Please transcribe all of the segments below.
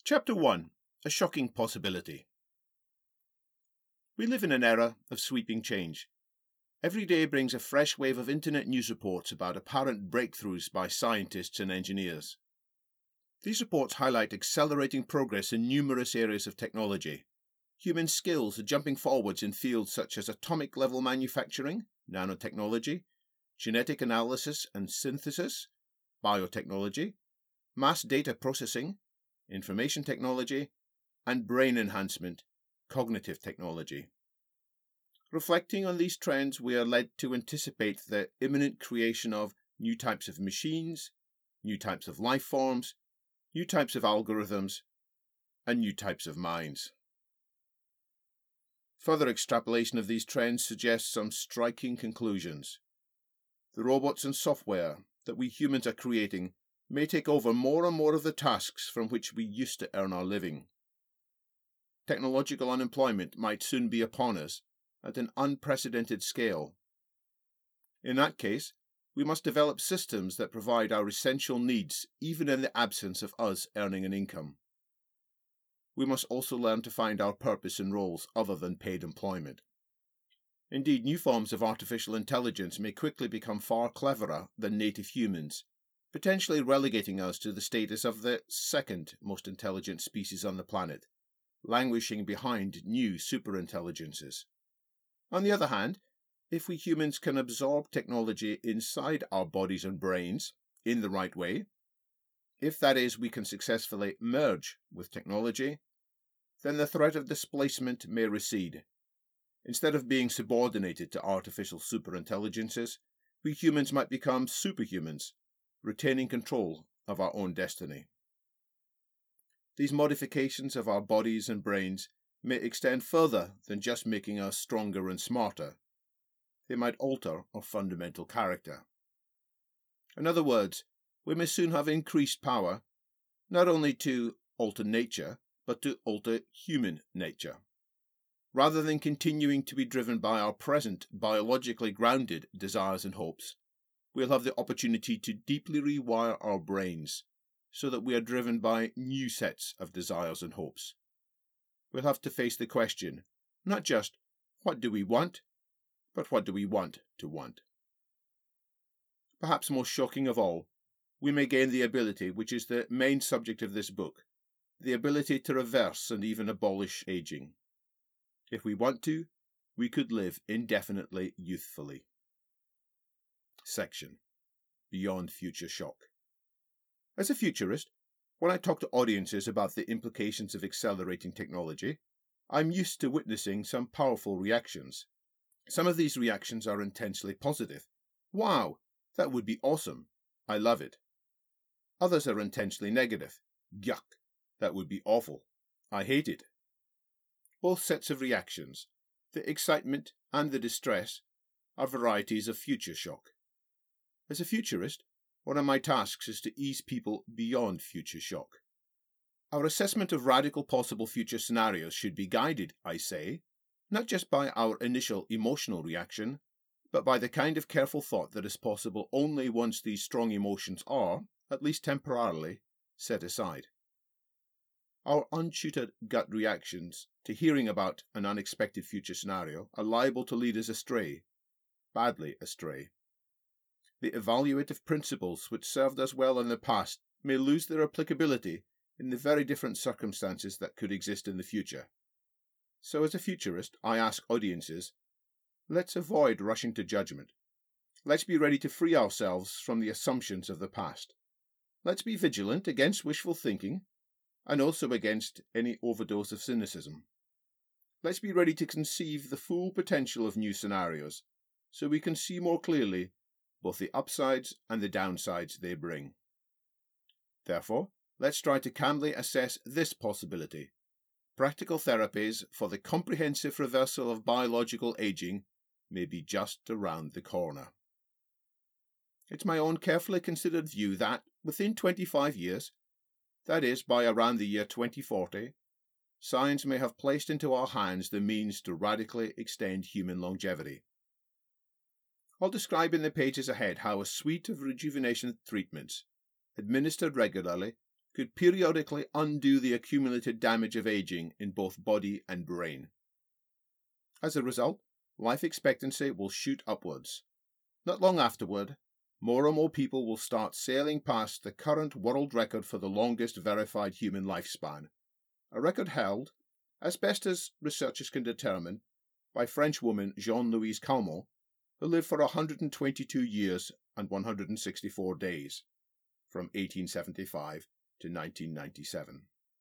Chapter 1. A Shocking Possibility. We live in an era of sweeping change. Every day brings a fresh wave of internet news reports about apparent breakthroughs by scientists and engineers. These reports highlight accelerating progress in numerous areas of technology. Human skills are jumping forwards in fields such as atomic-level manufacturing, nanotechnology, genetic analysis and synthesis, biotechnology, mass data processing, information technology, and brain enhancement, cognitive technology. Reflecting on these trends, we are led to anticipate the imminent creation of new types of machines, new types of life forms, new types of algorithms, and new types of minds. Further extrapolation of these trends suggests some striking conclusions. The robots and software that we humans are creating may take over more and more of the tasks from which we used to earn our living. Technological unemployment might soon be upon us at an unprecedented scale. In that case, we must develop systems that provide our essential needs even in the absence of us earning an income. We must also learn to find our purpose in roles other than paid employment. Indeed, new forms of artificial intelligence may quickly become far cleverer than native humans, potentially relegating us to the status of the second most intelligent species on the planet, languishing behind new superintelligences. On the other hand, if we humans can absorb technology inside our bodies and brains in the right way, if that is, we can successfully merge with technology, then the threat of displacement may recede. Instead of being subordinated to artificial superintelligences, we humans might become superhumans, retaining control of our own destiny. These modifications of our bodies and brains may extend further than just making us stronger and smarter. They might alter our fundamental character. In other words, we may soon have increased power, not only to alter nature, but to alter human nature. Rather than continuing to be driven by our present biologically grounded desires and hopes, we'll have the opportunity to deeply rewire our brains so that we are driven by new sets of desires and hopes. We'll have to face the question, not just, what do we want, but what do we want to want? Perhaps most shocking of all, we may gain the ability, which is the main subject of this book, the ability to reverse and even abolish aging. If we want to, we could live indefinitely youthfully. Section. Beyond Future Shock. As a futurist, when I talk to audiences about the implications of accelerating technology, I'm used to witnessing some powerful reactions. Some of these reactions are intensely positive. Wow, that would be awesome. I love it. Others are intensely negative. Yuck, that would be awful. I hate it. Both sets of reactions, the excitement and the distress, are varieties of future shock. As a futurist, one of my tasks is to ease people beyond future shock. Our assessment of radical possible future scenarios should be guided, I say, not just by our initial emotional reaction, but by the kind of careful thought that is possible only once these strong emotions are, at least temporarily, set aside. Our untutored gut reactions to hearing about an unexpected future scenario are liable to lead us astray, badly astray. The evaluative principles which served us well in the past may lose their applicability in the very different circumstances that could exist in the future. So as a futurist, I ask audiences, let's avoid rushing to judgment. Let's be ready to free ourselves from the assumptions of the past. Let's be vigilant against wishful thinking, and also against any overdose of cynicism. Let's be ready to conceive the full potential of new scenarios, so we can see more clearly both the upsides and the downsides they bring. Therefore, let's try to calmly assess this possibility. Practical therapies for the comprehensive reversal of biological aging may be just around the corner. It's my own carefully considered view that, within 25 years, that is, by around the year 2040, science may have placed into our hands the means to radically extend human longevity. I'll describe in the pages ahead how a suite of rejuvenation treatments, administered regularly, could periodically undo the accumulated damage of aging in both body and brain. As a result, life expectancy will shoot upwards. Not long afterward, more and more people will start sailing past the current world record for the longest verified human lifespan, a record held, as best as researchers can determine, by French woman Jeanne-Louise Calment, who lived for 122 years and 164 days, from 1875 to 1997.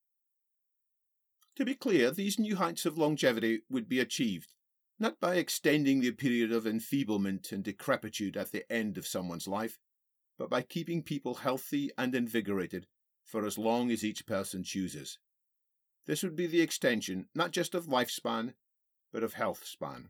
To be clear, these new heights of longevity would be achieved not by extending the period of enfeeblement and decrepitude at the end of someone's life, but by keeping people healthy and invigorated for as long as each person chooses. This would be the extension not just of lifespan, but of health span.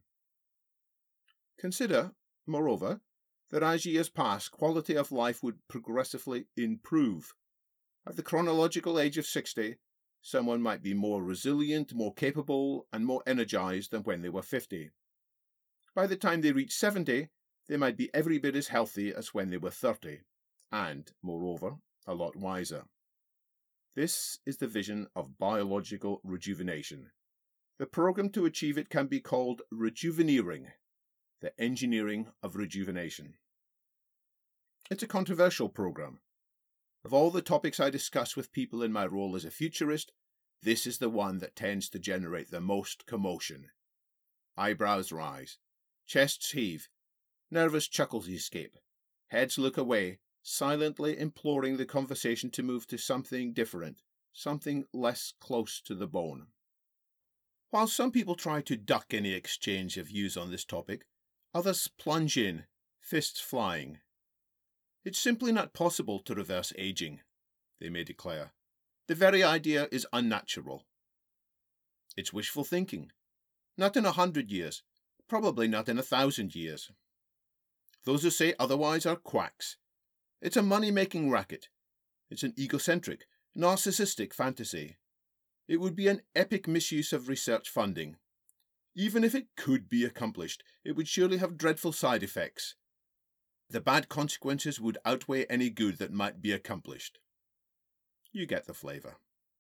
Consider, moreover, that as years pass, quality of life would progressively improve. At the chronological age of 60, someone might be more resilient, more capable, and more energized than when they were 50. By the time they reach 70, they might be every bit as healthy as when they were 30, and, moreover, a lot wiser. This is the vision of biological rejuvenation. The program to achieve it can be called rejuveneering, the engineering of rejuvenation. It's a controversial program. Of all the topics I discuss with people in my role as a futurist, this is the one that tends to generate the most commotion. Eyebrows rise, chests heave, nervous chuckles escape, heads look away, silently imploring the conversation to move to something different, something less close to the bone. While some people try to duck any exchange of views on this topic, others plunge in, fists flying. It's simply not possible to reverse aging, they may declare. The very idea is unnatural. It's wishful thinking. Not in 100 years, probably not in 1,000 years. Those who say otherwise are quacks. It's a money-making racket. It's an egocentric, narcissistic fantasy. It would be an epic misuse of research funding. Even if it could be accomplished, it would surely have dreadful side effects. The bad consequences would outweigh any good that might be accomplished. You get the flavour.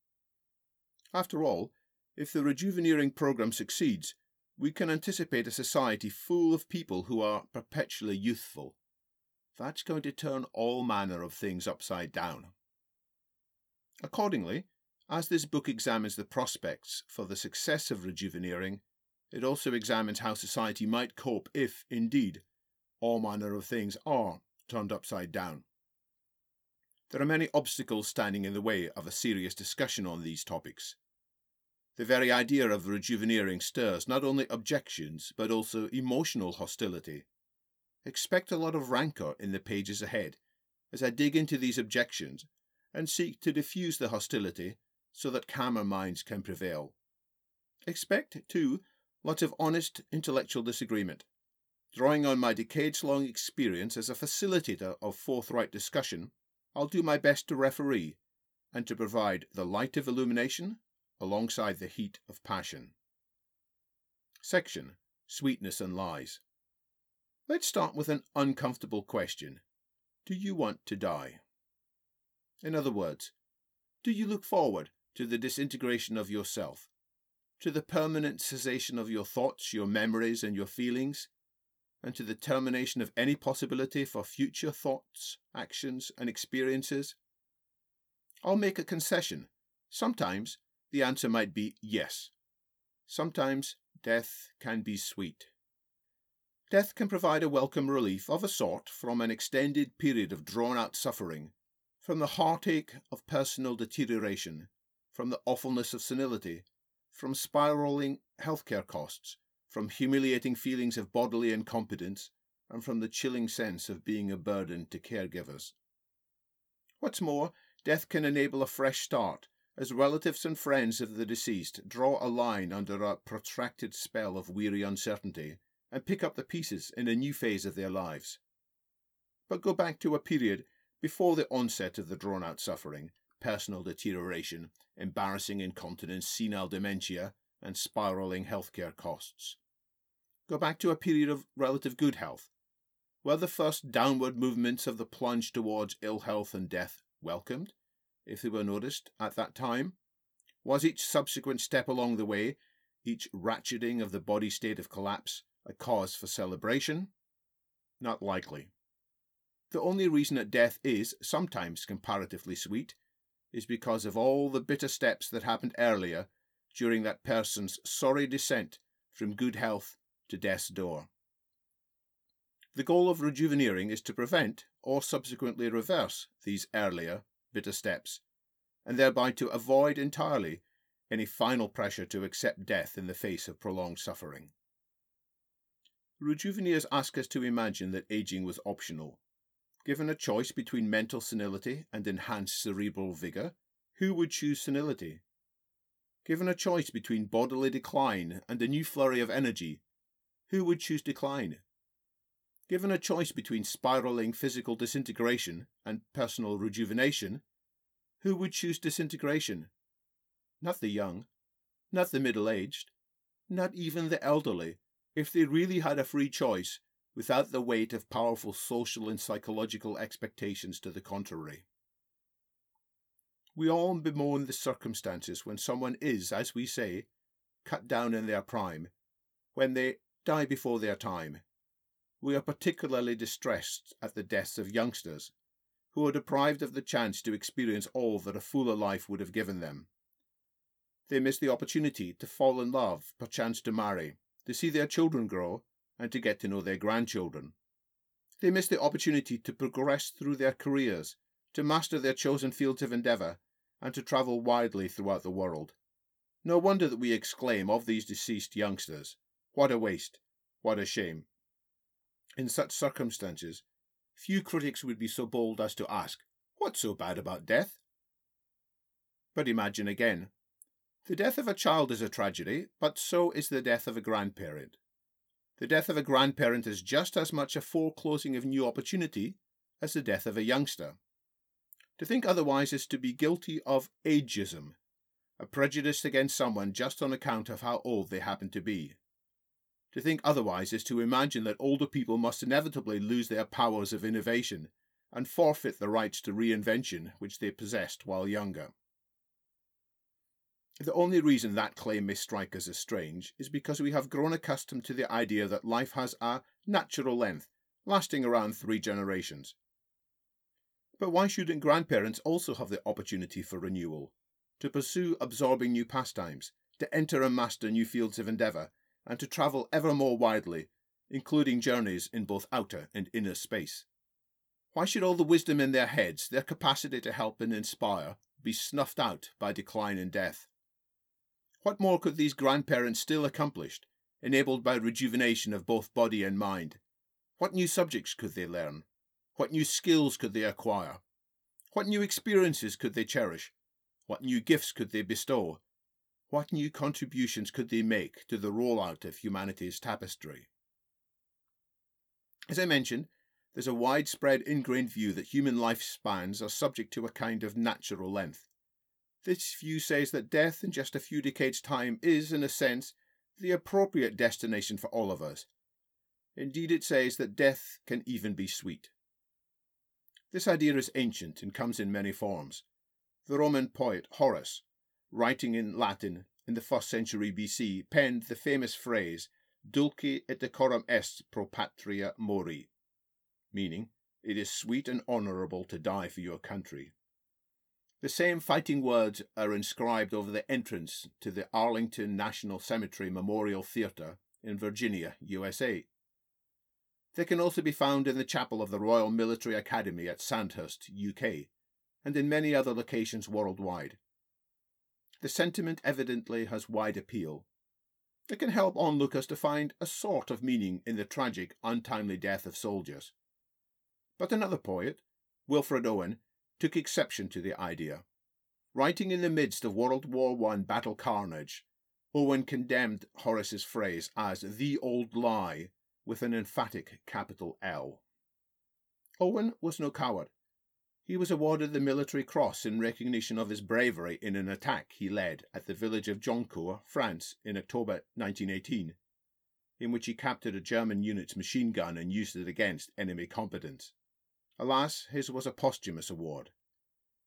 After all, if the rejuveneering program succeeds, we can anticipate a society full of people who are perpetually youthful. That's going to turn all manner of things upside down. Accordingly, as this book examines the prospects for the success of rejuveneering, it also examines how society might cope if, indeed, all manner of things are turned upside down. There are many obstacles standing in the way of a serious discussion on these topics. The very idea of rejuveneering stirs not only objections, but also emotional hostility. Expect a lot of rancour in the pages ahead, as I dig into these objections and seek to diffuse the hostility so that calmer minds can prevail. Expect, too, lots of honest intellectual disagreement. Drawing on my decades-long experience as a facilitator of forthright discussion, I'll do my best to referee and to provide the light of illumination alongside the heat of passion. Section: Sweetness and Lies. Let's start with an uncomfortable question. Do you want to die? In other words, do you look forward to the disintegration of yourself, to the permanent cessation of your thoughts, your memories, and your feelings, and to the termination of any possibility for future thoughts, actions, and experiences? I'll make a concession. Sometimes the answer might be yes. Sometimes death can be sweet. Death can provide a welcome relief of a sort from an extended period of drawn-out suffering, from the heartache of personal deterioration, from the awfulness of senility, from spiralling healthcare costs, from humiliating feelings of bodily incompetence, and from the chilling sense of being a burden to caregivers. What's more, death can enable a fresh start, as relatives and friends of the deceased draw a line under a protracted spell of weary uncertainty and pick up the pieces in a new phase of their lives. But go back to a period before the onset of the drawn-out suffering, personal deterioration, embarrassing incontinence, senile dementia, and spiralling healthcare costs. Go back to a period of relative good health. Were the first downward movements of the plunge towards ill health and death welcomed? if they were noticed at that time? Was each subsequent step along the way, each ratcheting of the body state of collapse, a cause for celebration? Not likely. The only reason that death is sometimes comparatively sweet is because of all the bitter steps that happened earlier during that person's sorry descent from good health to death's door. The goal of rejuveneering is to prevent or subsequently reverse these earlier bitter steps, and thereby to avoid entirely any final pressure to accept death in the face of prolonged suffering. Rejuveneers ask us to imagine that aging was optional. Given a choice between mental senility and enhanced cerebral vigour, who would choose senility? Given a choice between bodily decline and a new flurry of energy, who would choose decline? Given a choice between spiralling physical disintegration and personal rejuvenation, who would choose disintegration? Not the young, not the middle-aged, not even the elderly, if they really had a free choice without the weight of powerful social and psychological expectations to the contrary. We all bemoan the circumstances when someone is, as we say, cut down in their prime, when they die before their time. We are particularly distressed at the deaths of youngsters, who are deprived of the chance to experience all that a fuller life would have given them. They miss the opportunity to fall in love, perchance to marry, to see their children grow, and to get to know their grandchildren. They miss the opportunity to progress through their careers, to master their chosen fields of endeavour, and to travel widely throughout the world. No wonder that we exclaim of these deceased youngsters, "What a waste! What a shame!" In such circumstances, few critics would be so bold as to ask, "What's so bad about death?" But imagine again. The death of a child is a tragedy, but so is the death of a grandparent. The death of a grandparent is just as much a foreclosing of new opportunity as the death of a youngster. To think otherwise is to be guilty of ageism, a prejudice against someone just on account of how old they happen to be. To think otherwise is to imagine that older people must inevitably lose their powers of innovation and forfeit the rights to reinvention which they possessed while younger. The only reason that claim may strike us as strange is because we have grown accustomed to the idea that life has a natural length, lasting around 3 generations. But why shouldn't grandparents also have the opportunity for renewal, to pursue absorbing new pastimes, to enter and master new fields of endeavour, and to travel ever more widely, including journeys in both outer and inner space? Why should all the wisdom in their heads, their capacity to help and inspire, be snuffed out by decline and death? What more could these grandparents still accomplish, enabled by rejuvenation of both body and mind? What new subjects could they learn? What new skills could they acquire? What new experiences could they cherish? What new gifts could they bestow? What new contributions could they make to the rollout of humanity's tapestry? As I mentioned, there's a widespread ingrained view that human lifespans are subject to a kind of natural length. This view says that death in just a few decades' time is, in a sense, the appropriate destination for all of us. Indeed, it says that death can even be sweet. This idea is ancient and comes in many forms. The Roman poet Horace, writing in Latin in the 1st century BC, penned the famous phrase, "Dulce et decorum est pro patria mori," meaning, "It is sweet and honourable to die for your country." The same fighting words are inscribed over the entrance to the Arlington National Cemetery Memorial Theatre in Virginia, USA. They can also be found in the chapel of the Royal Military Academy at Sandhurst, UK, and in many other locations worldwide. The sentiment evidently has wide appeal. It can help onlookers to find a sort of meaning in the tragic, untimely death of soldiers. But another poet, Wilfred Owen, took exception to the idea. Writing in the midst of World War I battle carnage, Owen condemned Horace's phrase as "the old lie," with an emphatic capital L. Owen was no coward. He was awarded the Military Cross in recognition of his bravery in an attack he led at the village of Joncourt, France, in October 1918, in which he captured a German unit's machine gun and used it against enemy combatants. Alas, his was a posthumous award.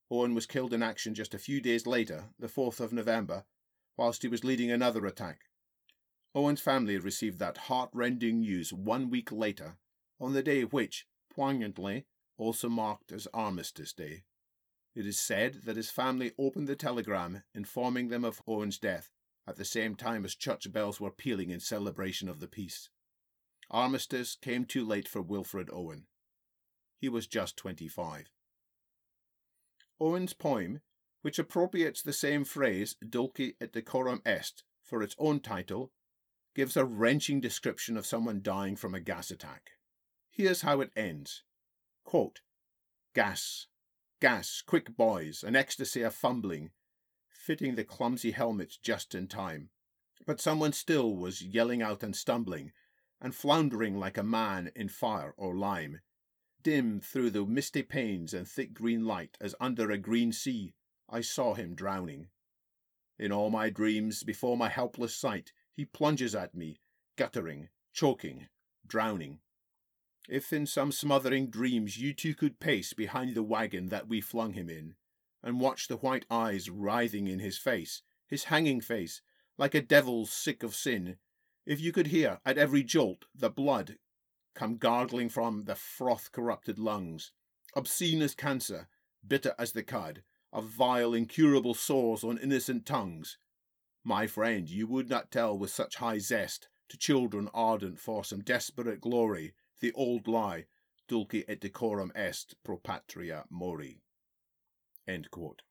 Owen was killed in action just a few days later, the 4th of November, whilst he was leading another attack. Owen's family received that heart-rending news 1 week later, on the day which, poignantly, also marked as Armistice Day. It is said that his family opened the telegram informing them of Owen's death at the same time as church bells were pealing in celebration of the peace. Armistice came too late for Wilfred Owen. He was just 25. Owen's poem, which appropriates the same phrase, dulci et decorum est, for its own title, gives a wrenching description of someone dying from a gas attack. Here's how it ends. Quote, "Gas, gas, quick boys, an ecstasy of fumbling, fitting the clumsy helmets just in time. But someone still was yelling out and stumbling, and floundering like a man in fire or lime, dim through the misty panes and thick green light as under a green sea I saw him drowning. In all my dreams, before my helpless sight, he plunges at me, guttering, choking, drowning. If in some smothering dreams you too could pace behind the wagon that we flung him in, and watch the white eyes writhing in his face, his hanging face, like a devil sick of sin, if you could hear at every jolt the blood come gargling from the froth-corrupted lungs, obscene as cancer, bitter as the cud, of vile incurable sores on innocent tongues, my friend, you would not tell with such high zest to children ardent for some desperate glory the old lie, dulci et decorum est pro patria mori." End quote.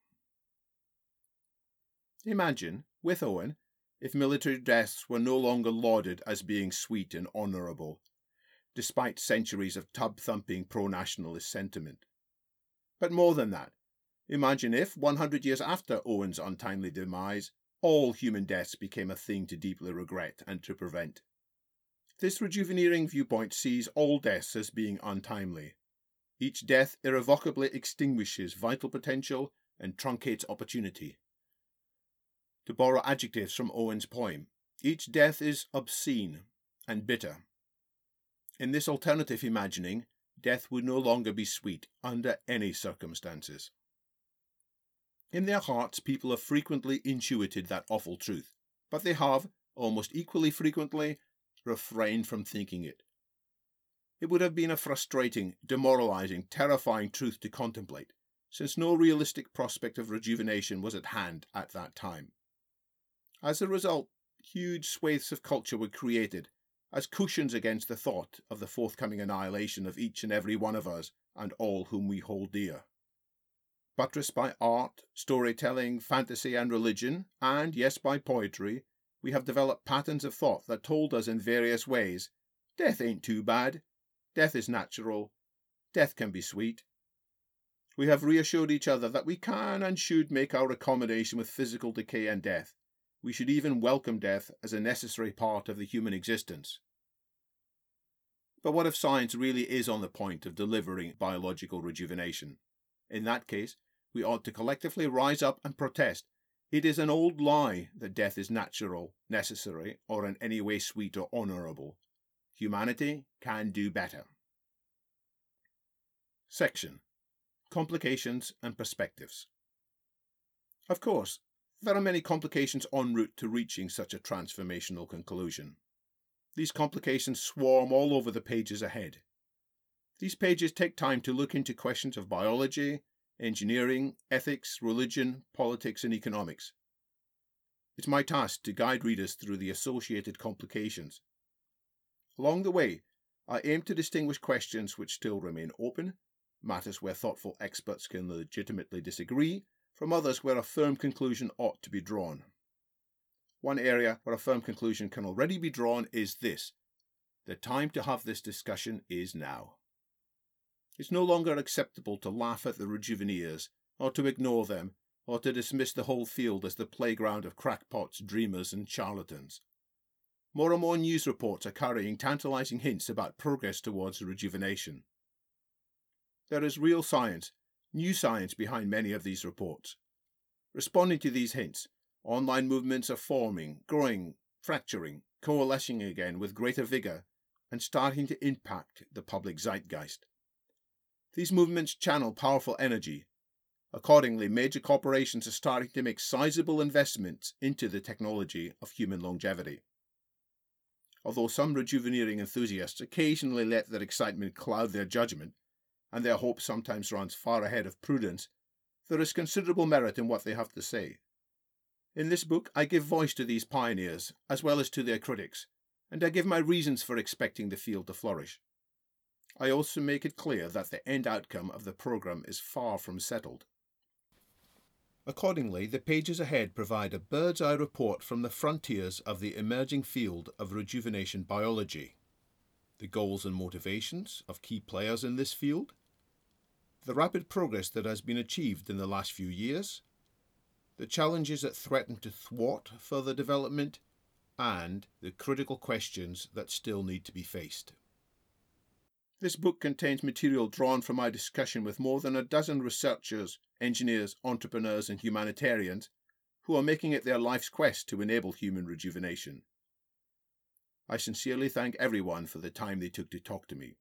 Imagine, with Owen, if military deaths were no longer lauded as being sweet and honourable, despite centuries of tub-thumping pro-nationalist sentiment. But more than that, imagine if, 100 years after Owen's untimely demise, all human deaths became a thing to deeply regret and to prevent. This rejuvenating viewpoint sees all deaths as being untimely. Each death irrevocably extinguishes vital potential and truncates opportunity. To borrow adjectives from Owen's poem, each death is obscene and bitter. In this alternative imagining, death would no longer be sweet under any circumstances. In their hearts, people have frequently intuited that awful truth, but they have, almost equally frequently, refrained from thinking it. It would have been a frustrating, demoralizing, terrifying truth to contemplate, since no realistic prospect of rejuvenation was at hand at that time. As a result, huge swathes of culture were created as cushions against the thought of the forthcoming annihilation of each and every one of us and all whom we hold dear. Buttressed by art, storytelling, fantasy and religion, and, yes, by poetry, we have developed patterns of thought that told us in various ways, death ain't too bad, death is natural, death can be sweet. We have reassured each other that we can and should make our accommodation with physical decay and death. We should even welcome death as a necessary part of the human existence. But what if science really is on the point of delivering biological rejuvenation? In that case, we ought to collectively rise up and protest. It is an old lie that death is natural, necessary, or in any way sweet or honourable. Humanity can do better. Section: Complications and Perspectives. Of course, there are many complications en route to reaching such a transformational conclusion. These complications swarm all over the pages ahead. These pages take time to look into questions of biology, engineering, ethics, religion, politics, and economics. It's my task to guide readers through the associated complications. Along the way, I aim to distinguish questions which still remain open, matters where thoughtful experts can legitimately disagree, from others where a firm conclusion ought to be drawn. One area where a firm conclusion can already be drawn is this: the time to have this discussion is now. It's no longer acceptable to laugh at the rejuveneers, or to ignore them, or to dismiss the whole field as the playground of crackpots, dreamers, and charlatans. More and more news reports are carrying tantalizing hints about progress towards rejuvenation. There is real science, new science behind many of these reports. Responding to these hints, online movements are forming, growing, fracturing, coalescing again with greater vigour, and starting to impact the public zeitgeist. These movements channel powerful energy, Accordingly, major corporations are starting to make sizable investments into the technology of human longevity. Although some rejuvenating enthusiasts occasionally let their excitement cloud their judgment, and their hope sometimes runs far ahead of prudence, there is considerable merit in what they have to say. In this book, I give voice to these pioneers, as well as to their critics, and I give my reasons for expecting the field to flourish. I also make it clear that the end outcome of the program is far from settled. Accordingly, the pages ahead provide a bird's-eye report from the frontiers of the emerging field of rejuvenation biology, the goals and motivations of key players in this field, the rapid progress that has been achieved in the last few years, the challenges that threaten to thwart further development, and the critical questions that still need to be faced. This book contains material drawn from my discussion with more than a dozen researchers, engineers, entrepreneurs, and humanitarians who are making it their life's quest to enable human rejuvenation. I sincerely thank everyone for the time they took to talk to me.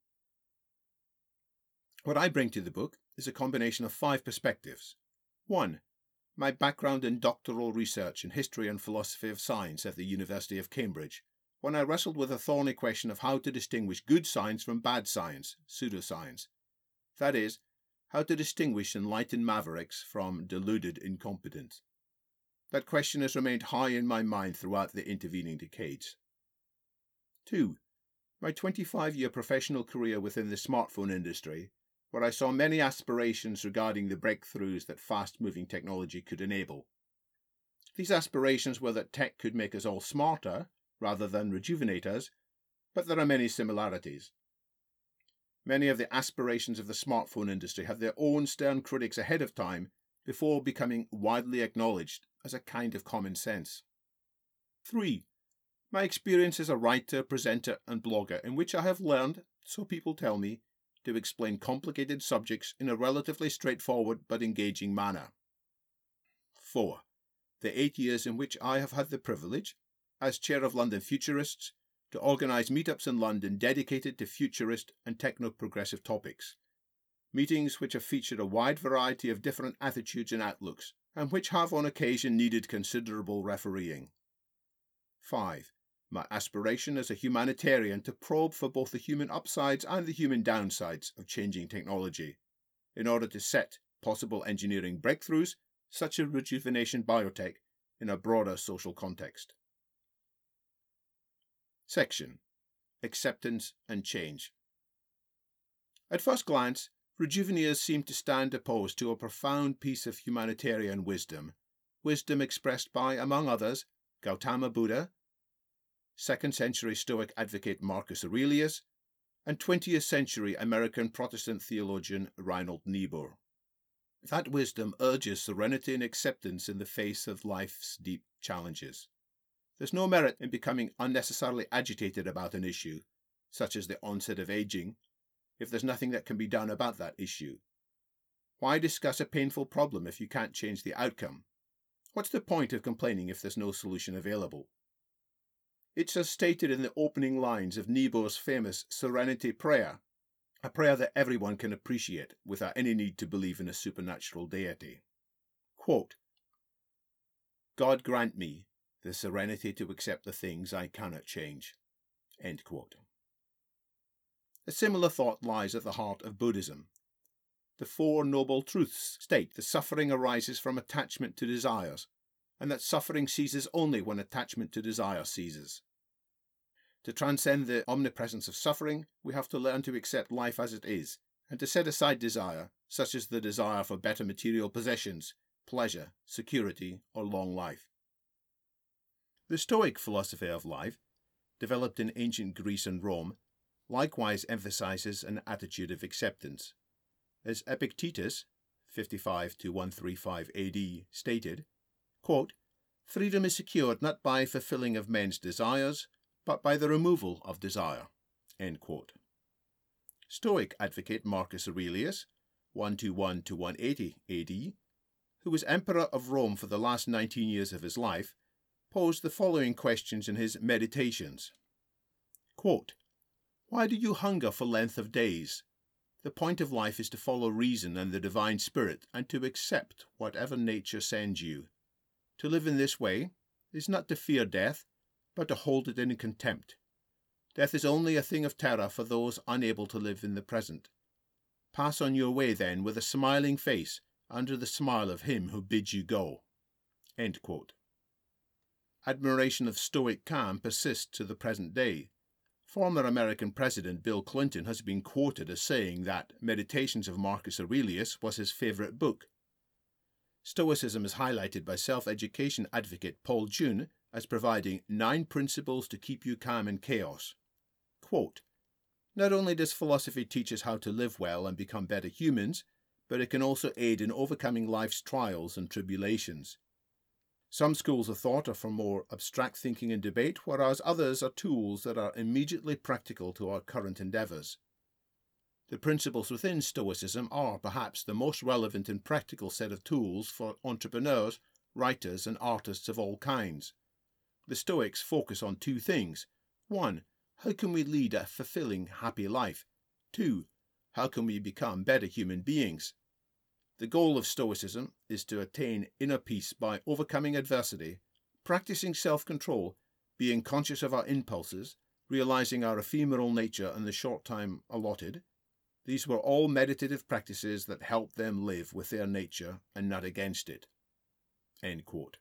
What I bring to the book is a combination of 5 perspectives. 1. My background in doctoral research in history and philosophy of science at the University of Cambridge, when I wrestled with the thorny question of how to distinguish good science from bad science, pseudoscience. That is, how to distinguish enlightened mavericks from deluded incompetents. That question has remained high in my mind throughout the intervening decades. 2. My 25-year professional career within the smartphone industry, where I saw many aspirations regarding the breakthroughs that fast-moving technology could enable. These aspirations were that tech could make us all smarter, rather than rejuvenate us, but there are many similarities. Many of the aspirations of the smartphone industry have their own stern critics ahead of time before becoming widely acknowledged as a kind of common sense. 3. My experience as a writer, presenter, and blogger in which I have learned, so people tell me, to explain complicated subjects in a relatively straightforward but engaging manner. 4. The 8 years in which I have had the privilege, as chair of London Futurists, to organise meetups in London dedicated to futurist and techno-progressive topics. Meetings which have featured a wide variety of different attitudes and outlooks, and which have on occasion needed considerable refereeing. 5. My aspiration as a humanitarian to probe for both the human upsides and the human downsides of changing technology, in order to set possible engineering breakthroughs, such as rejuvenation biotech, in a broader social context. Section: Acceptance and Change. At first glance, rejuveneers seem to stand opposed to a profound piece of humanitarian wisdom expressed by, among others, Gautama Buddha, 2nd century Stoic advocate Marcus Aurelius, and 20th century American Protestant theologian Reinhold Niebuhr. That wisdom urges serenity and acceptance in the face of life's deep challenges. There's no merit in becoming unnecessarily agitated about an issue, such as the onset of aging, if there's nothing that can be done about that issue. Why discuss a painful problem if you can't change the outcome? What's the point of complaining if there's no solution available? It's as stated in the opening lines of Niebuhr's famous Serenity Prayer, a prayer that everyone can appreciate without any need to believe in a supernatural deity. Quote, God grant me the serenity to accept the things I cannot change. End quote. A similar thought lies at the heart of Buddhism. The 4 Noble Truths state that suffering arises from attachment to desires, and that suffering ceases only when attachment to desire ceases. To transcend the omnipresence of suffering, we have to learn to accept life as it is, and to set aside desire, such as the desire for better material possessions, pleasure, security, or long life. The Stoic philosophy of life, developed in ancient Greece and Rome, likewise emphasizes an attitude of acceptance. As Epictetus, 55 to 135 AD, stated, quote, freedom is secured not by fulfilling of men's desires, but by the removal of desire. End quote. Stoic advocate Marcus Aurelius, 121 to 180 AD, who was emperor of Rome for the last 19 years of his life, posed the following questions in his Meditations. Quote, why do you hunger for length of days? The point of life is to follow reason and the divine spirit and to accept whatever nature sends you. To live in this way is not to fear death, but to hold it in contempt. Death is only a thing of terror for those unable to live in the present. Pass on your way then with a smiling face under the smile of him who bids you go." End quote. Admiration of Stoic calm persists to the present day. Former American President Bill Clinton has been quoted as saying that Meditations of Marcus Aurelius was his favourite book. Stoicism is highlighted by self-education advocate Paul June as providing 9 principles to keep you calm in chaos. Quote, "Not only does philosophy teach us how to live well and become better humans, but it can also aid in overcoming life's trials and tribulations. Some schools of thought are for more abstract thinking and debate, whereas others are tools that are immediately practical to our current endeavours. The principles within Stoicism are perhaps the most relevant and practical set of tools for entrepreneurs, writers, and artists of all kinds. The Stoics focus on 2 things. 1. How can we lead a fulfilling, happy life? 2. How can we become better human beings? The goal of Stoicism is to attain inner peace by overcoming adversity, practicing self-control, being conscious of our impulses, realizing our ephemeral nature in the short time allotted. These were all meditative practices that helped them live with their nature and not against it." End quote.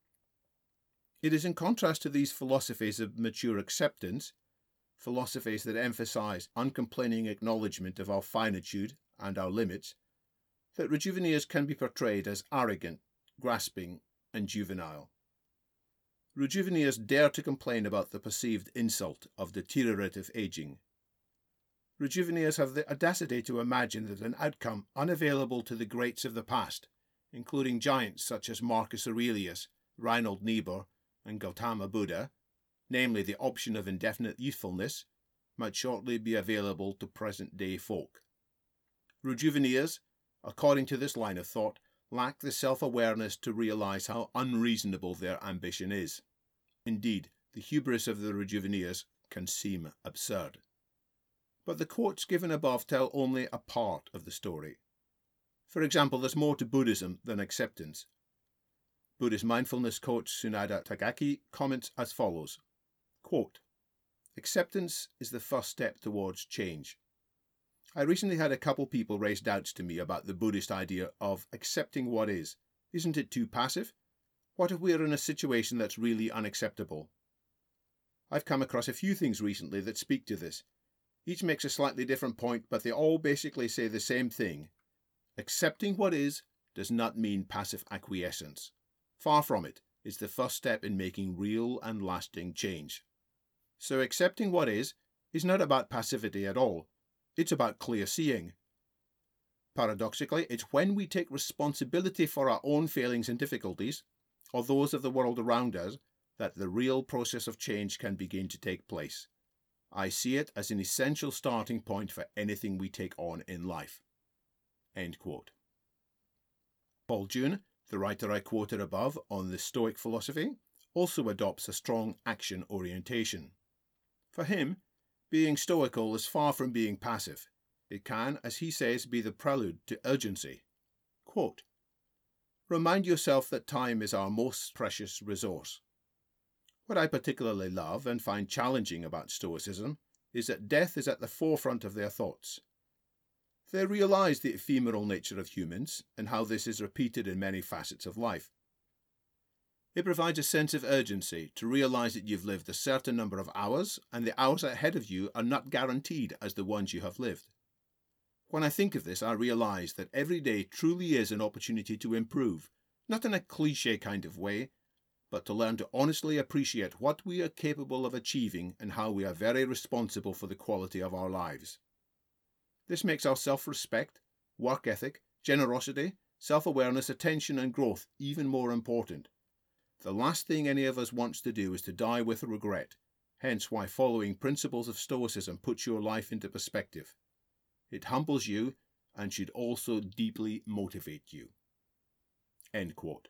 It is in contrast to these philosophies of mature acceptance, philosophies that emphasize uncomplaining acknowledgement of our finitude and our limits, that Rejuveneers can be portrayed as arrogant, grasping, and juvenile. Rejuveneers dare to complain about the perceived insult of deteriorative aging. Rejuveneers have the audacity to imagine that an outcome unavailable to the greats of the past, including giants such as Marcus Aurelius, Reinhold Niebuhr, and Gautama Buddha, namely the option of indefinite youthfulness, might shortly be available to present-day folk. Rejuveneers, according to this line of thought, lack the self-awareness to realize how unreasonable their ambition is. Indeed, the hubris of the Rejuveneers can seem absurd. But the quotes given above tell only a part of the story. For example, there's more to Buddhism than acceptance. Buddhist mindfulness coach Sunada Tagaki comments as follows, quote, "Acceptance is the first step towards change. I recently had a couple people raise doubts to me about the Buddhist idea of accepting what is. Isn't it too passive? What if we're in a situation that's really unacceptable? I've come across a few things recently that speak to this. Each makes a slightly different point, but they all basically say the same thing. Accepting what is does not mean passive acquiescence. Far from it. It's the first step in making real and lasting change. So accepting what is not about passivity at all. It's about clear seeing. Paradoxically, it's when we take responsibility for our own failings and difficulties, or those of the world around us, that the real process of change can begin to take place. I see it as an essential starting point for anything we take on in life." End quote. Paul June, the writer I quoted above on the Stoic philosophy, also adopts a strong action orientation. For him, being stoical is far from being passive. It can, as he says, be the prelude to urgency. Quote, "Remind yourself that time is our most precious resource. What I particularly love and find challenging about Stoicism is that death is at the forefront of their thoughts. They realize the ephemeral nature of humans and how this is repeated in many facets of life. It provides a sense of urgency to realize that you've lived a certain number of hours and the hours ahead of you are not guaranteed as the ones you have lived. When I think of this, I realize that every day truly is an opportunity to improve, not in a cliché kind of way, but to learn to honestly appreciate what we are capable of achieving and how we are very responsible for the quality of our lives. This makes our self-respect, work ethic, generosity, self-awareness, attention and growth even more important. The last thing any of us wants to do is to die with regret, hence why following principles of Stoicism puts your life into perspective. It humbles you and should also deeply motivate you." End quote.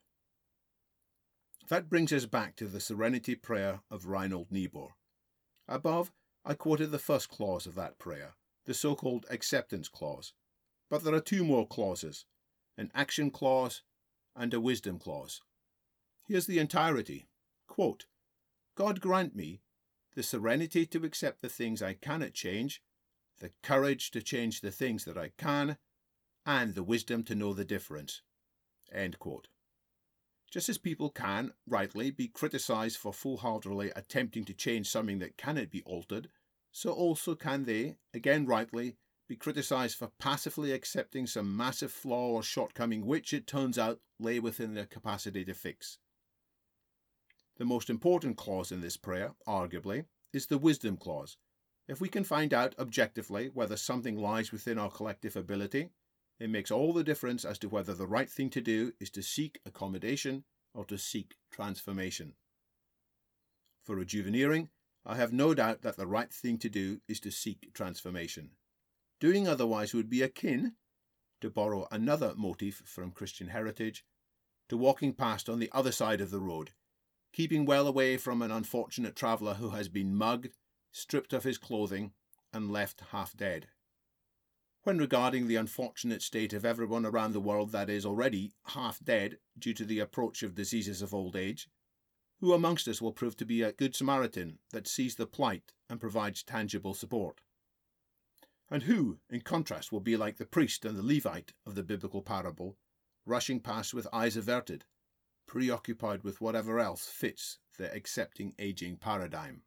That brings us back to the Serenity Prayer of Reinhold Niebuhr. Above, I quoted the first clause of that prayer, the so-called acceptance clause. But there are two more clauses, an action clause and a wisdom clause. Here's the entirety. Quote, God grant me the serenity to accept the things I cannot change, the courage to change the things that I can, and the wisdom to know the difference. End quote. Just as people can, rightly, be criticised for foolhardily attempting to change something that cannot be altered, so also can they, again rightly, be criticised for passively accepting some massive flaw or shortcoming which, it turns out, lay within their capacity to fix. The most important clause in this prayer, arguably, is the wisdom clause. If we can find out objectively whether something lies within our collective ability, it makes all the difference as to whether the right thing to do is to seek accommodation or to seek transformation. For rejuveneering, I have no doubt that the right thing to do is to seek transformation. Doing otherwise would be akin, to borrow another motif from Christian heritage, to walking past on the other side of the road, keeping well away from an unfortunate traveller who has been mugged, stripped of his clothing, and left half dead. When regarding the unfortunate state of everyone around the world that is already half dead due to the approach of diseases of old age, who amongst us will prove to be a good Samaritan that sees the plight and provides tangible support? And who, in contrast, will be like the priest and the Levite of the biblical parable, rushing past with eyes averted, preoccupied with whatever else fits the accepting aging paradigm?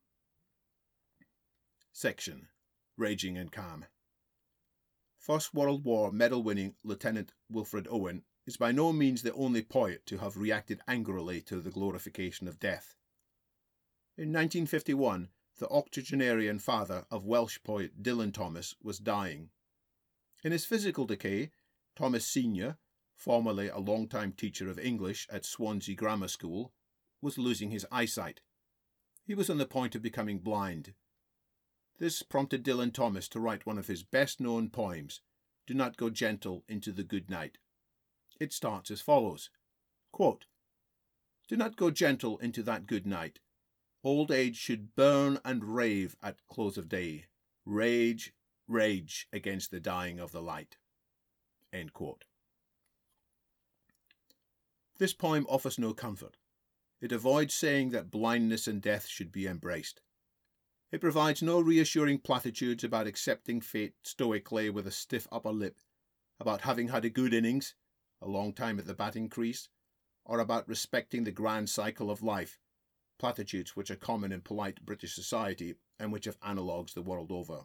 Section: Raging and Calm. First World War medal-winning Lieutenant Wilfred Owen is by no means the only poet to have reacted angrily to the glorification of death. In 1951, the octogenarian father of Welsh poet Dylan Thomas was dying. In his physical decay, Thomas Sr., formerly a long-time teacher of English at Swansea Grammar School, was losing his eyesight. He was on the point of becoming blind. This prompted Dylan Thomas to write one of his best-known poems, Do Not Go Gentle into the Good Night. It starts as follows, quote, Do not go gentle into that good night. Old age should burn and rave at close of day. Rage, rage against the dying of the light. End quote. This poem offers no comfort. It avoids saying that blindness and death should be embraced. It provides no reassuring platitudes about accepting fate stoically with a stiff upper lip, about having had a good innings, a long time at the batting crease, or about respecting the grand cycle of life, platitudes which are common in polite British society and which have analogues the world over.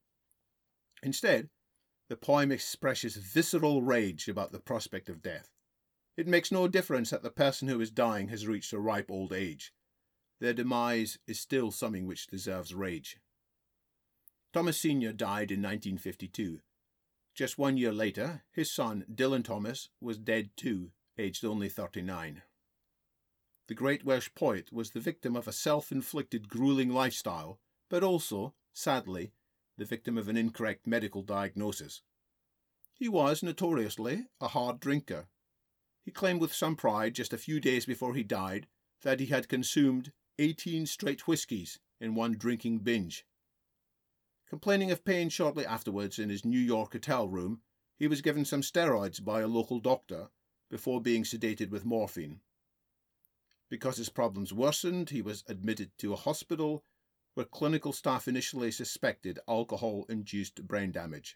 Instead, the poem expresses visceral rage about the prospect of death. It makes no difference that the person who is dying has reached a ripe old age. Their demise is still something which deserves rage. Thomas Sr. died in 1952. Just 1 year later, his son, Dylan Thomas, was dead too, aged only 39. The great Welsh poet was the victim of a self-inflicted grueling lifestyle, but also, sadly, the victim of an incorrect medical diagnosis. He was, notoriously, a hard drinker. He claimed with some pride just a few days before he died that he had consumed 18 straight whiskies in one drinking binge. Complaining of pain shortly afterwards in his New York hotel room, he was given some steroids by a local doctor before being sedated with morphine. Because his problems worsened, he was admitted to a hospital where clinical staff initially suspected alcohol-induced brain damage.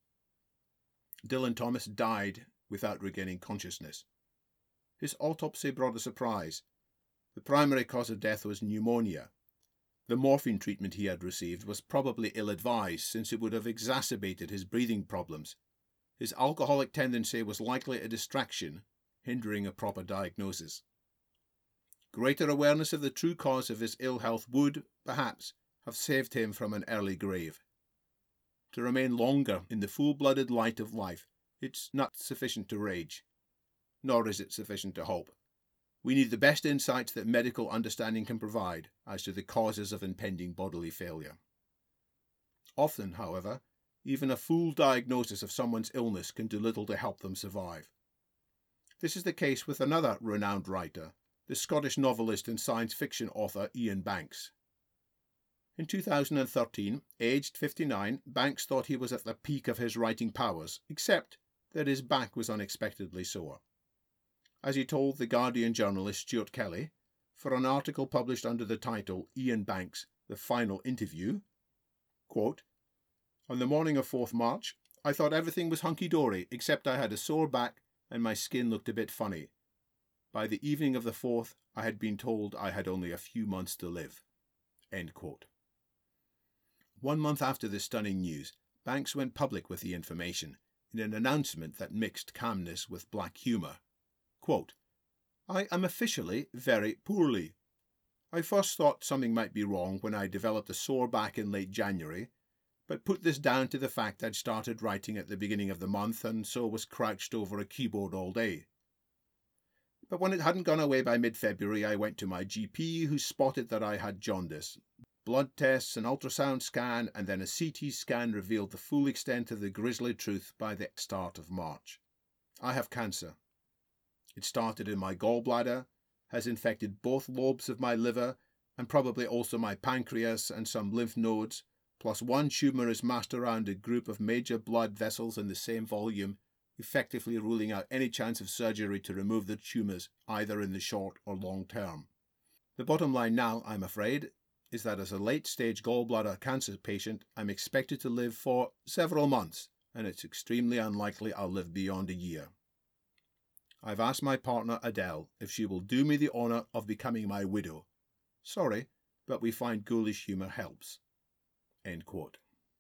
Dylan Thomas died without regaining consciousness. His autopsy brought a surprise. The primary cause of death was pneumonia. The morphine treatment he had received was probably ill-advised, since it would have exacerbated his breathing problems. His alcoholic tendency was likely a distraction, hindering a proper diagnosis. Greater awareness of the true cause of his ill health would, perhaps, have saved him from an early grave. To remain longer in the full-blooded light of life, it's not sufficient to rage, nor is it sufficient to hope. We need the best insights that medical understanding can provide as to the causes of impending bodily failure. Often, however, even a full diagnosis of someone's illness can do little to help them survive. This is the case with another renowned writer, the Scottish novelist and science fiction author Iain Banks. In 2013, aged 59, Banks thought he was at the peak of his writing powers, except that his back was unexpectedly sore. As he told the Guardian journalist Stuart Kelly, for an article published under the title Ian Banks, The Final Interview, quote, "On the morning of 4th March, I thought everything was hunky-dory, except I had a sore back and my skin looked a bit funny. By the evening of the 4th, I had been told I had only a few months to live." End quote. 1 month after this stunning news, Banks went public with the information in an announcement that mixed calmness with black humour. Quote, "I am officially very poorly. I first thought something might be wrong when I developed a sore back in late January, but put this down to the fact I'd started writing at the beginning of the month and so was crouched over a keyboard all day. But when it hadn't gone away by mid-February, I went to my GP, who spotted that I had jaundice. Blood tests, an ultrasound scan, and then a CT scan revealed the full extent of the grisly truth by the start of March. I have cancer. It started in my gallbladder, has infected both lobes of my liver, and probably also my pancreas and some lymph nodes, plus one tumour is massed around a group of major blood vessels in the same volume, effectively ruling out any chance of surgery to remove the tumours, either in the short or long term. The bottom line now, I'm afraid, is that as a late-stage gallbladder cancer patient, I'm expected to live for several months, and it's extremely unlikely I'll live beyond a year. I've asked my partner Adele if she will do me the honour of becoming my widow. Sorry, but we find ghoulish humour helps." End quote.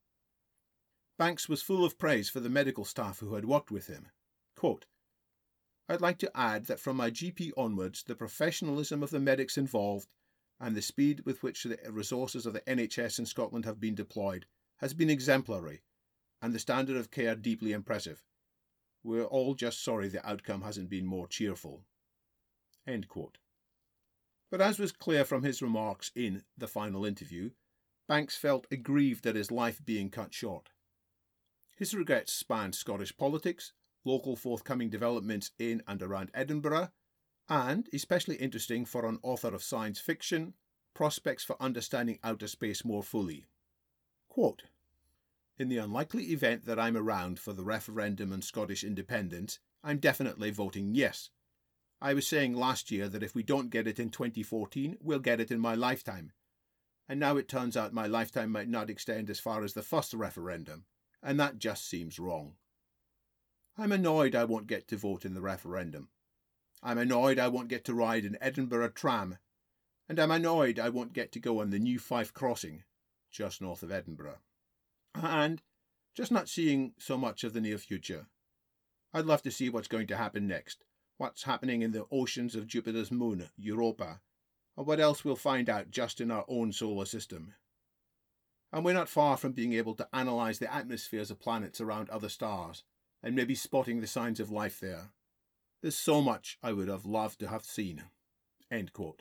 Banks was full of praise for the medical staff who had worked with him. Quote, "I'd like to add that from my GP onwards, the professionalism of the medics involved and the speed with which the resources of the NHS in Scotland have been deployed has been exemplary, and the standard of care deeply impressive. We're all just sorry the outcome hasn't been more cheerful." End quote. But as was clear from his remarks in The Final Interview, Banks felt aggrieved at his life being cut short. His regrets spanned Scottish politics, local forthcoming developments in and around Edinburgh, and, especially interesting for an author of science fiction, prospects for understanding outer space more fully. Quote, "In the unlikely event that I'm around for the referendum on Scottish independence, I'm definitely voting yes. I was saying last year that if we don't get it in 2014, we'll get it in my lifetime. And now it turns out my lifetime might not extend as far as the first referendum, and that just seems wrong. I'm annoyed I won't get to vote in the referendum. I'm annoyed I won't get to ride an Edinburgh tram, and I'm annoyed I won't get to go on the new Fife Crossing, just north of Edinburgh. And just not seeing so much of the near future. I'd love to see what's going to happen next, what's happening in the oceans of Jupiter's moon, Europa, or what else we'll find out just in our own solar system. And we're not far from being able to analyse the atmospheres of planets around other stars, and maybe spotting the signs of life there. There's so much I would have loved to have seen." End quote.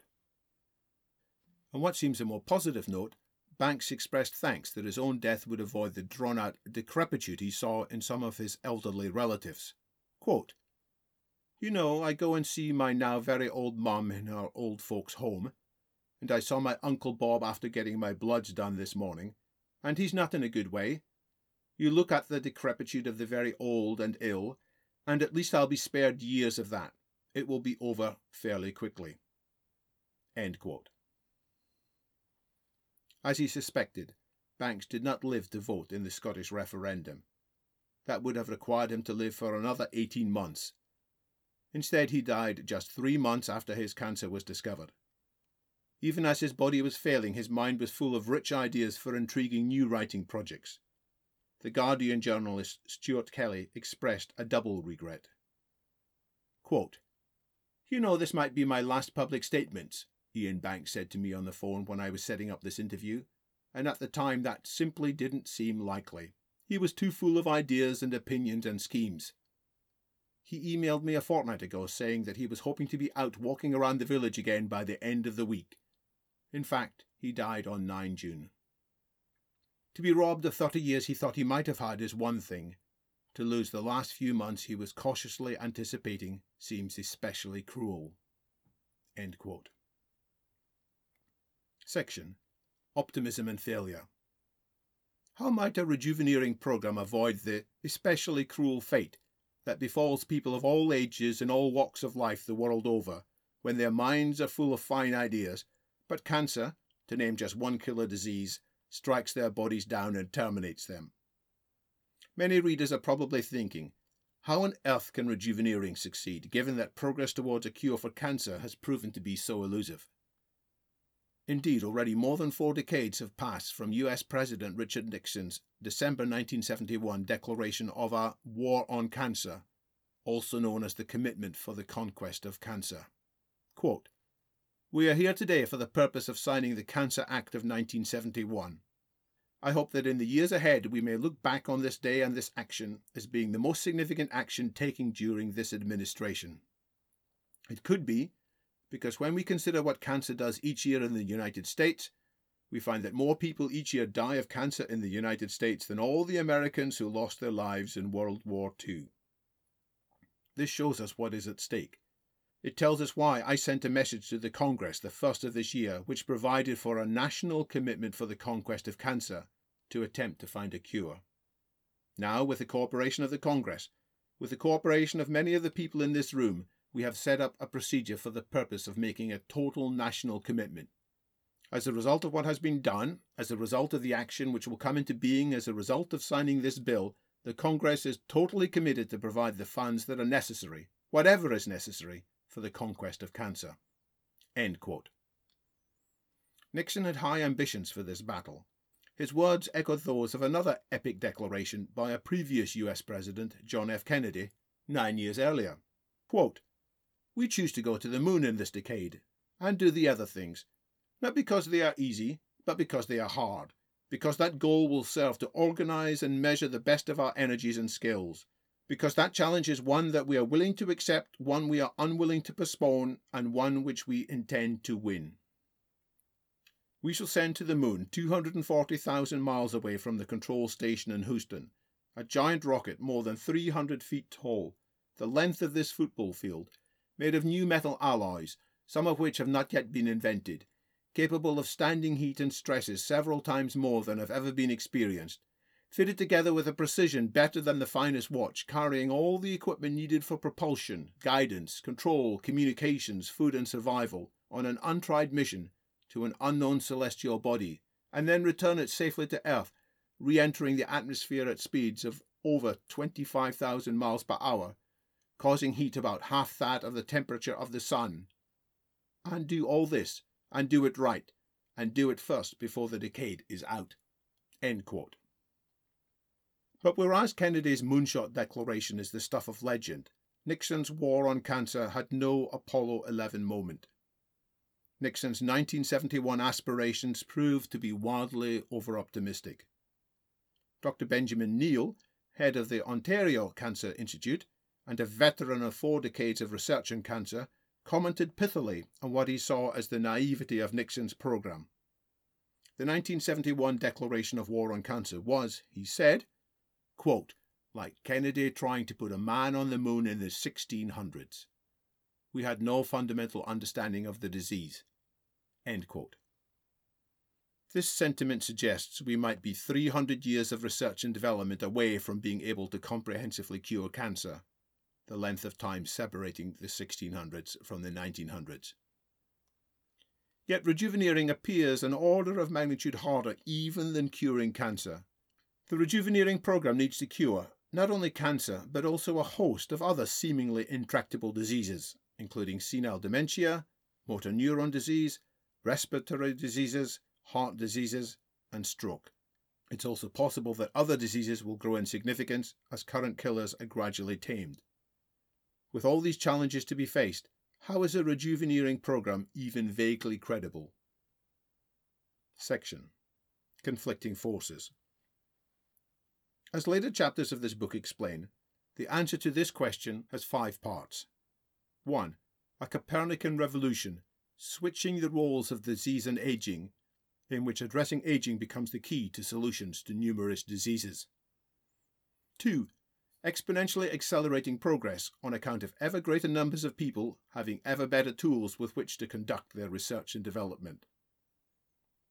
On what seems a more positive note, Banks expressed thanks that his own death would avoid the drawn-out decrepitude he saw in some of his elderly relatives. Quote, "You know, I go and see my now very old mum in her old folks' home, and I saw my Uncle Bob after getting my bloods done this morning, and he's not in a good way. You look at the decrepitude of the very old and ill, and at least I'll be spared years of that. It will be over fairly quickly." End quote. As he suspected, Banks did not live to vote in the Scottish referendum. That would have required him to live for another 18 months. Instead, he died just 3 months after his cancer was discovered. Even as his body was failing, his mind was full of rich ideas for intriguing new writing projects. The Guardian journalist Stuart Kelly expressed a double regret. Quote, "You know, this might be my last public statements," Ian Banks said to me on the phone when I was setting up this interview, and at the time that simply didn't seem likely. He was too full of ideas and opinions and schemes. He emailed me a fortnight ago saying that he was hoping to be out walking around the village again by the end of the week. In fact, he died on 9 June. To be robbed of 30 years he thought he might have had is one thing. To lose the last few months he was cautiously anticipating seems especially cruel." End quote. Section optimism and failure. How might a rejuveneering program avoid the especially cruel fate that befalls people of all ages and all walks of life the world over, when their minds are full of fine ideas, but cancer, to name just one killer disease, strikes their bodies down and terminates them? Many readers are probably thinking, how on earth can rejuveneering succeed, given that progress towards a cure for cancer has proven to be so elusive? Indeed, already more than 4 decades have passed from US President Richard Nixon's December 1971 declaration of a war on cancer, also known as the Commitment for the Conquest of Cancer. Quote, "We are here today for the purpose of signing the Cancer Act of 1971. I hope that in the years ahead we may look back on this day and this action as being the most significant action taken during this administration. It could be because when we consider what cancer does each year in the United States, we find that more people each year die of cancer in the United States than all the Americans who lost their lives in World War II. This shows us what is at stake. It tells us why I sent a message to the Congress the first of this year, which provided for a national commitment for the conquest of cancer to attempt to find a cure. Now, with the cooperation of the Congress, with the cooperation of many of the people in this room, we have set up a procedure for the purpose of making a total national commitment. As a result of what has been done, as a result of the action which will come into being as a result of signing this bill, the Congress is totally committed to provide the funds that are necessary, whatever is necessary, for the conquest of cancer." End quote. Nixon had high ambitions for this battle. His words echoed those of another epic declaration by a previous US President, John F. Kennedy, 9 years earlier. Quote, "We choose to go to the moon in this decade, and do the other things, not because they are easy, but because they are hard, because that goal will serve to organize and measure the best of our energies and skills, because that challenge is one that we are willing to accept, one we are unwilling to postpone, and one which we intend to win. We shall send to the moon 240,000 miles away from the control station in Houston, a giant rocket more than 300 feet tall, the length of this football field, made of new metal alloys, some of which have not yet been invented, capable of standing heat and stresses several times more than have ever been experienced, fitted together with a precision better than the finest watch, carrying all the equipment needed for propulsion, guidance, control, communications, food and survival, on an untried mission to an unknown celestial body, and then return it safely to Earth, re-entering the atmosphere at speeds of over 25,000 miles per hour, causing heat about half that of the temperature of the sun. And do all this, and do it right, and do it first before the decade is out." End quote. But whereas Kennedy's moonshot declaration is the stuff of legend, Nixon's war on cancer had no Apollo 11 moment. Nixon's 1971 aspirations proved to be wildly over-optimistic. Dr. Benjamin Neal, head of the Ontario Cancer Institute, and a veteran of 4 decades of research on cancer, commented pithily on what he saw as the naivety of Nixon's program. The 1971 declaration of war on cancer was, he said, quote, "like Kennedy trying to put a man on the moon in the 1600s. We had no fundamental understanding of the disease." End quote. This sentiment suggests we might be 300 years of research and development away from being able to comprehensively cure cancer, the length of time separating the 1600s from the 1900s. Yet rejuveneering appears an order of magnitude harder even than curing cancer. The rejuveneering program needs to cure not only cancer, but also a host of other seemingly intractable diseases, including senile dementia, motor neuron disease, respiratory diseases, heart diseases, and stroke. It's also possible that other diseases will grow in significance as current killers are gradually tamed. With all these challenges to be faced, how is a rejuveneering program even vaguely credible? Section: Conflicting Forces. As later chapters of this book explain, the answer to this question has 5 parts. 1. A Copernican revolution, switching the roles of disease and aging, in which addressing aging becomes the key to solutions to numerous diseases. 2. Exponentially accelerating progress on account of ever greater numbers of people having ever better tools with which to conduct their research and development.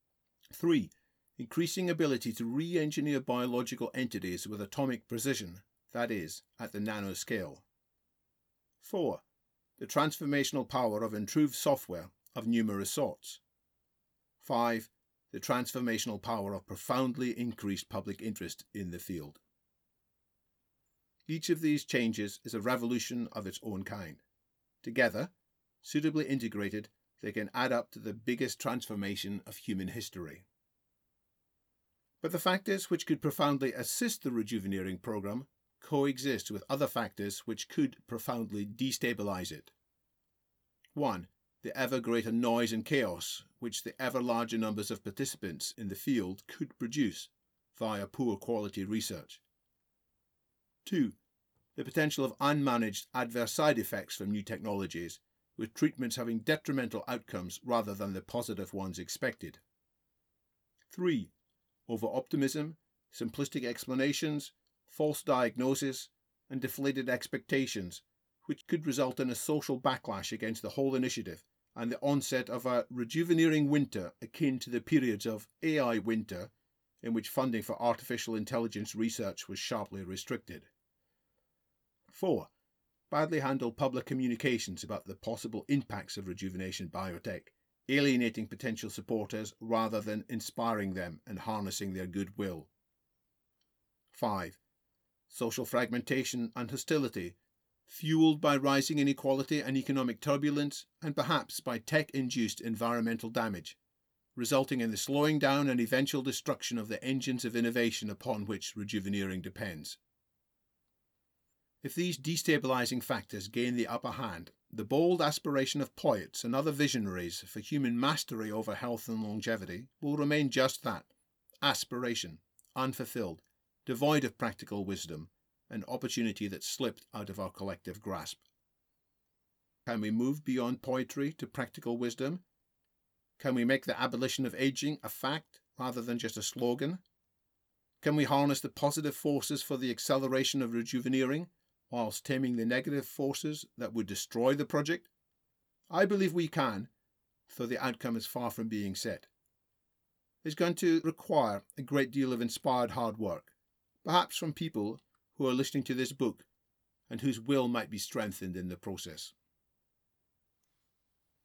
3. Increasing ability to re-engineer biological entities with atomic precision, that is, at the nanoscale. 4. The transformational power of improved software of numerous sorts. 5. The transformational power of profoundly increased public interest in the field. Each of these changes is a revolution of its own kind. Together, suitably integrated, they can add up to the biggest transformation of human history. But the factors which could profoundly assist the rejuveneering program coexist with other factors which could profoundly destabilize it. 1. The ever greater noise and chaos which the ever larger numbers of participants in the field could produce via poor quality research. 2. The potential of unmanaged adverse side effects from new technologies, with treatments having detrimental outcomes rather than the positive ones expected. 3. Over-optimism, simplistic explanations, false diagnosis, and deflated expectations, which could result in a social backlash against the whole initiative and the onset of a rejuveneering winter akin to the periods of AI winter, in which funding for artificial intelligence research was sharply restricted. 4. Badly handled public communications about the possible impacts of rejuvenation biotech, alienating potential supporters rather than inspiring them and harnessing their goodwill. 5. Social fragmentation and hostility, fueled by rising inequality and economic turbulence, and perhaps by tech-induced environmental damage, resulting in the slowing down and eventual destruction of the engines of innovation upon which rejuveneering depends. If these destabilizing factors gain the upper hand, the bold aspiration of poets and other visionaries for human mastery over health and longevity will remain just that, aspiration, unfulfilled, devoid of practical wisdom, an opportunity that slipped out of our collective grasp. Can we move beyond poetry to practical wisdom? Can we make the abolition of aging a fact rather than just a slogan? Can we harness the positive forces for the acceleration of rejuveneering, whilst taming the negative forces that would destroy the project? I believe we can, though the outcome is far from being set. It's going to require a great deal of inspired hard work, perhaps from people who are listening to this book and whose will might be strengthened in the process.